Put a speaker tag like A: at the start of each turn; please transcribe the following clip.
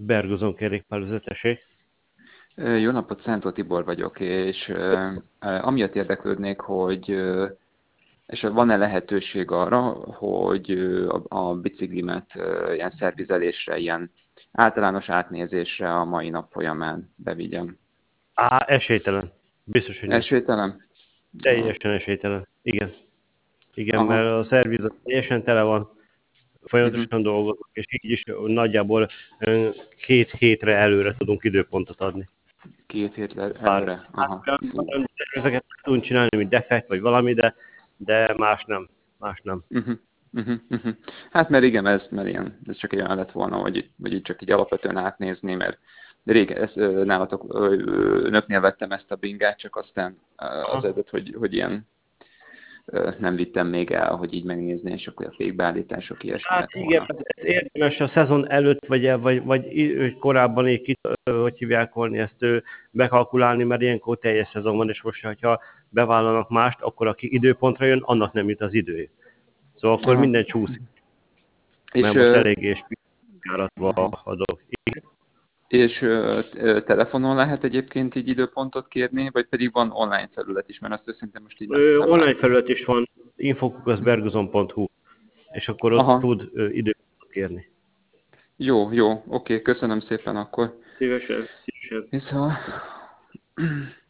A: Bergozon kerékpárvezetőség.
B: Jó napot, Szántó Tibor vagyok, és amiatt érdeklődnék, hogy és van-e lehetőség arra, hogy a biciklimet ilyen szervizelésre, ilyen általános átnézésre a mai nap folyamán bevigyem?
A: Esélytelen. Biztos, hogy nincs.
B: Esélytelen? Aha.
A: Teljesen esélytelen. Igen. Igen,
B: Aha.
A: mert a szerviz teljesen tele van,
B: Uh-huh.
A: folyamatosan dolgozunk, és így is nagyjából 2 hétre előre tudunk időpontot adni.
B: 2 hétre
A: Bár
B: előre? Aha. Fú.
A: olyan tervezeket tudunk csinálni, mint defekt, vagy valami, de más nem. Más nem.
B: Uh-huh. Uh-huh. Uh-huh. Hát mert igen, ez csak egy olyan lett volna, hogy itt csak így alapvetően átnézni, mert régen nálatok, önöknél vettem ezt a bringát, csak aztán az
A: Aha.
B: edet, hogy ilyen nem vittem még el, hogy így megnézni, és akkor a fékbeállítások ilyesmi
A: Hát
B: lett
A: igen,
B: volna.
A: ez érdemes a szezon előtt, vagy korábban hogy hívják volna ezt bekalkulálni, mert ilyenkor teljes szezon van, és most, ha bevállalnak mást, akkor aki időpontra jön, annak nem jut az idő. Szóval akkor
B: Aha.
A: minden csúszik, mert
B: És,
A: most eléggé járatva
B: aha.
A: a dolog.
B: És telefonon lehet egyébként így időpontot kérni, vagy pedig van online felület is, mert azt őszintén most így nem
A: Online
B: láttam.
A: felület is van, infokukaszbergozon.hu, és akkor ott
B: Aha.
A: tud időpontot kérni.
B: Jó, oké, köszönöm szépen akkor.
A: Szívesen, szívesen.
B: Viszont